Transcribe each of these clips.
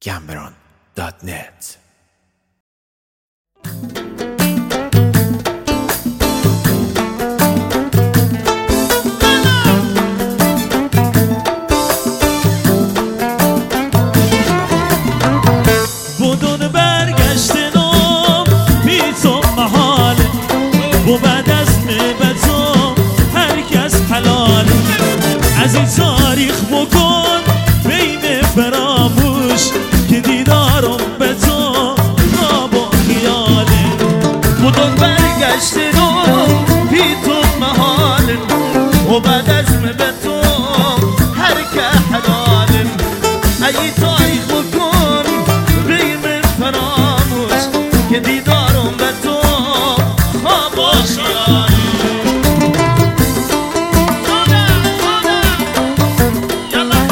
gambron.net. بدون برگشتنم بی تو محاله و بعد از به تو هر کس حلاله. از این تاریخ بکن بین فراموش که دیدارم به تو خواب و خیاله. بدون برگشتنم بی تو محاله و بعد از به تو هر کس حلاله. از این تاریخ بکن بین فراموش که دیدارم به تو خواب و خیاله.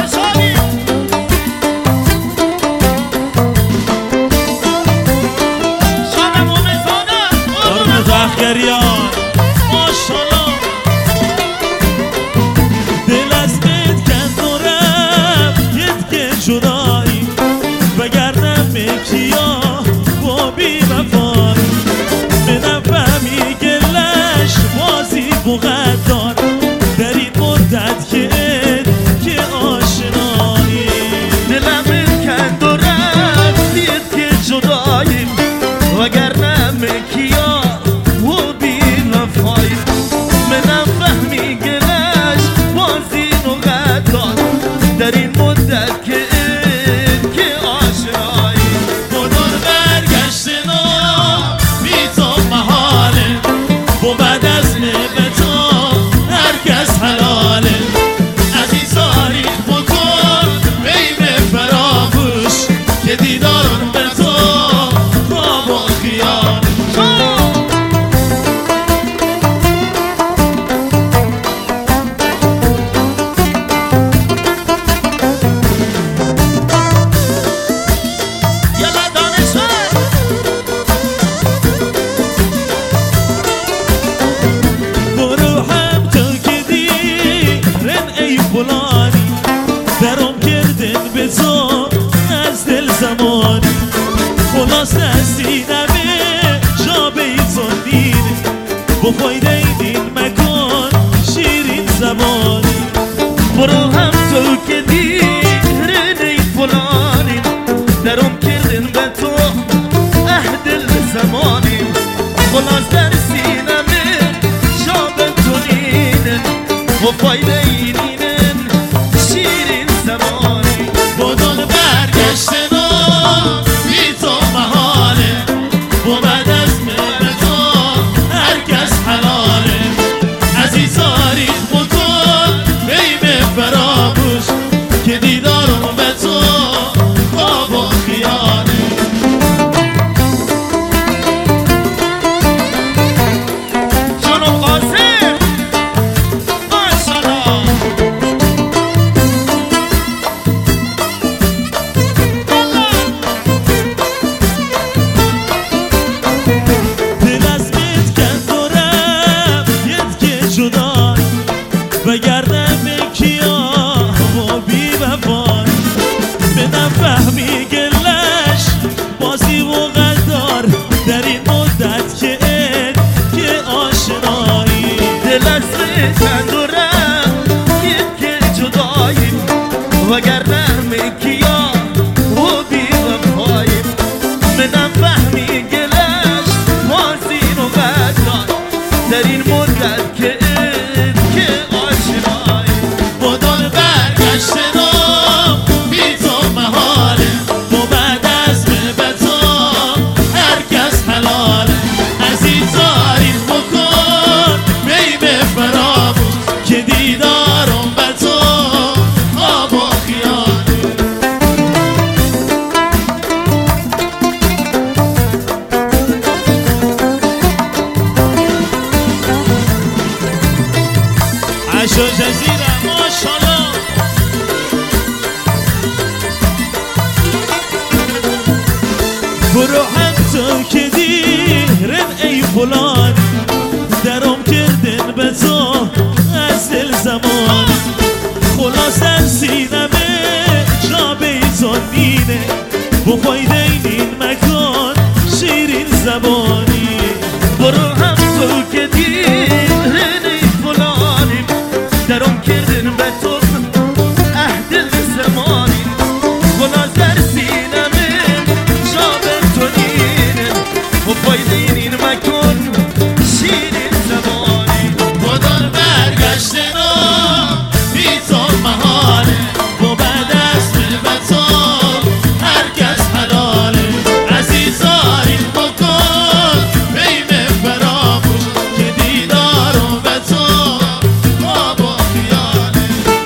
بو فایده این مکان شیرین زبانی برو هم تو که دیرنی فلانیم درم کردن به تو عهد زمانی گناه در سینمه شاب تو نینم بو فایده این مکان شیرین زبانی خودان برگشتن و بیتون محاله و بعد از خلبتا هرکس حلاله عزیزاری بکن بیم فراموش که دیدارو به تو خواب و خیاله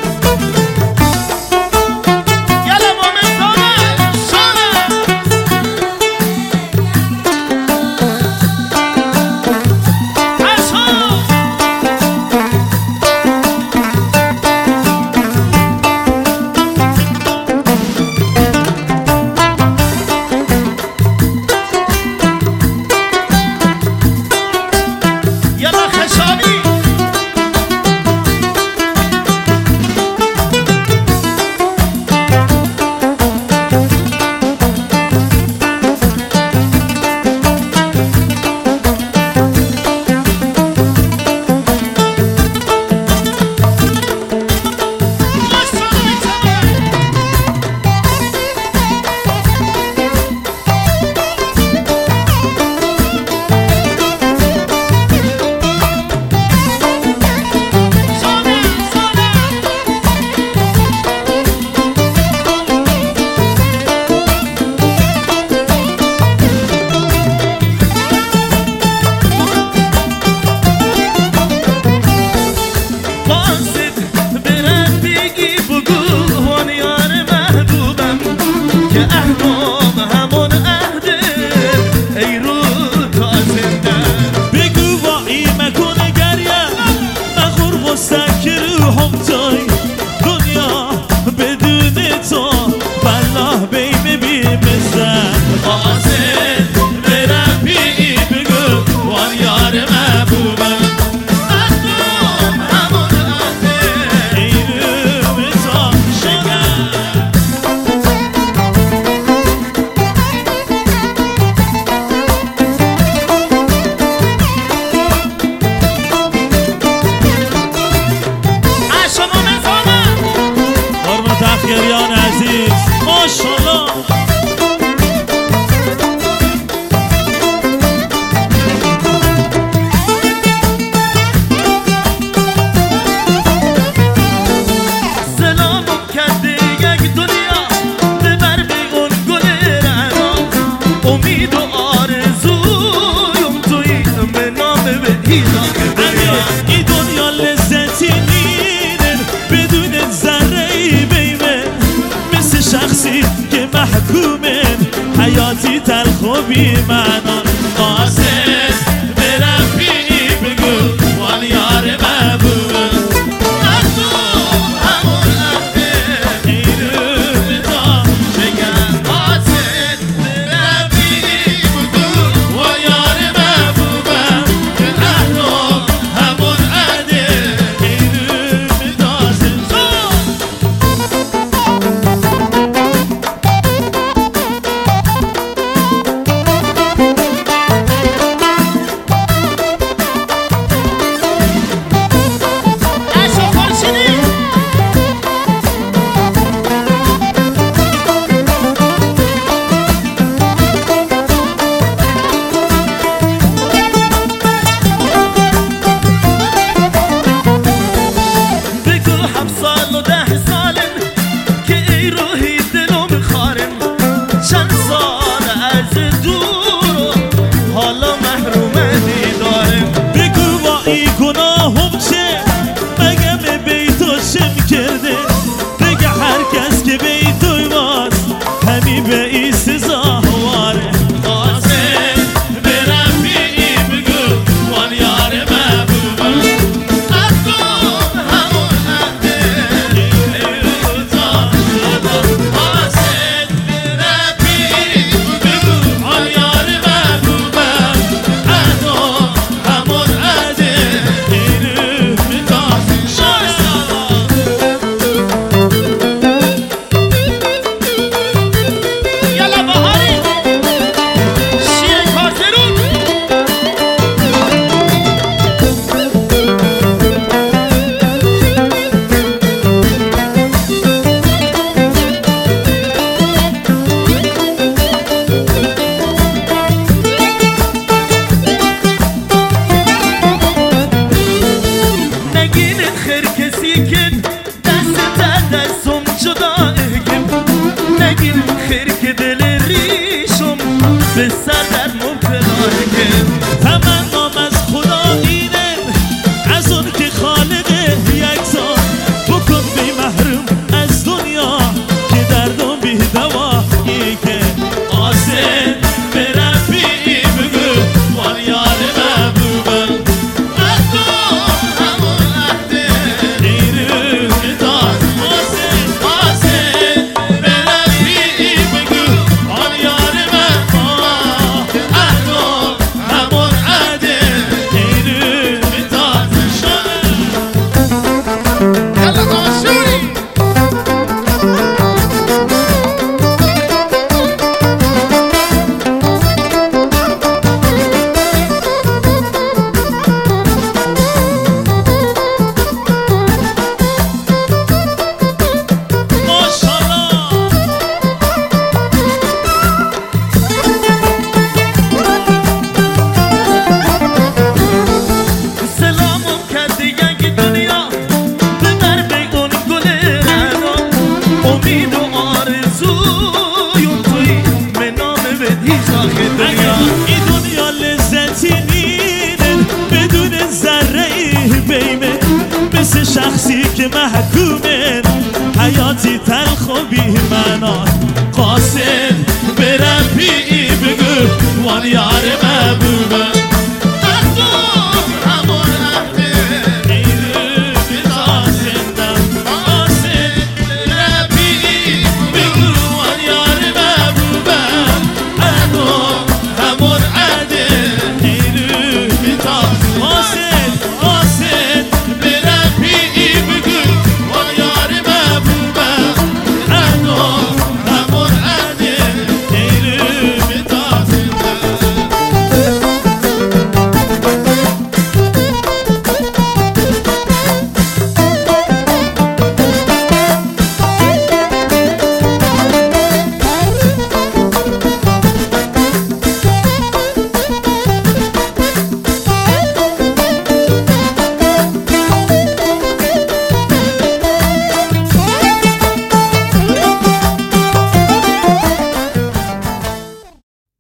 یلا مومن سانه یلا خشابی تخیریان عزیز ماشالله سلام کرده یک دنیا ببر بیگون گل رعنا امید و آرزویم توی به نام به این دنیا لذتی نینن بدون ذره بیمه مثل شخصی که محکومن حیاتی تلخ و بی‌معنی قاصد برم بی بگو وان یار محبوبه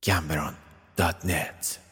Gamberon.net